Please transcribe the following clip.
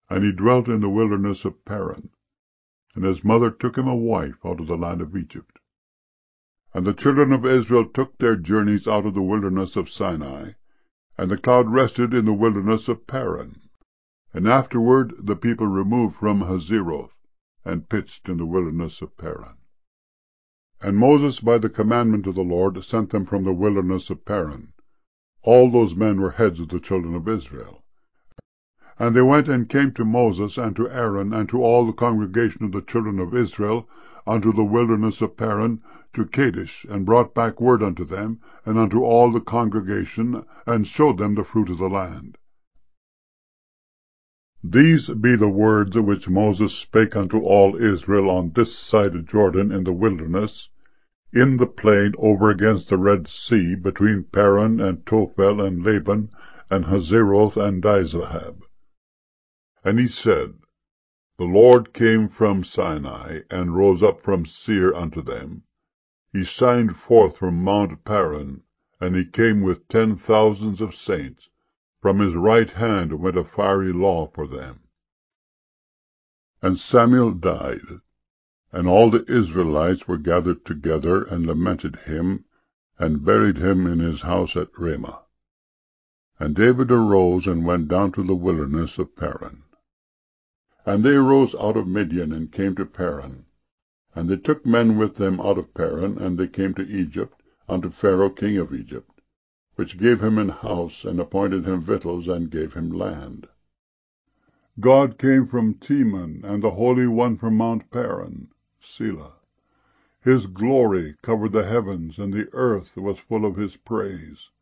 And he dwelt in the wilderness of Paran. And his mother took him a wife out of the land of Egypt. And the children of Israel took their journeys out of the wilderness of Sinai, and the cloud rested in the wilderness of Paran. And afterward the people removed from Hazeroth, and pitched in the wilderness of Paran. And Moses by the commandment of the Lord sent them from the wilderness of Paran. All those men were heads of the children of Israel. And they went and came to Moses and to Aaron and to all the congregation of the children of Israel unto the wilderness of Paran, to Kadesh, and brought back word unto them, and unto all the congregation, and showed them the fruit of the land. These be the words which Moses spake unto all Israel on this side of Jordan in the wilderness, in the plain over against the Red Sea, between Paran and Tophel and Laban, and Hazeroth and Dizahab. And he said, The Lord came from Sinai, and rose up from Seir unto them. He shined forth from Mount Paran, and he came with 10,000s of saints. From his right hand went a fiery law for them. And Samuel died, and all the Israelites were gathered together, and lamented him, and buried him in his house at Ramah. And David arose, and went down to the wilderness of Paran. And they arose out of Midian, and came to Paran. And they took men with them out of Paran, and they came to Egypt, unto Pharaoh king of Egypt, which gave him an house, and appointed him victuals, and gave him land. God came from Teman, and the Holy One from Mount Paran, Selah. His glory covered the heavens, and the earth was full of his praise.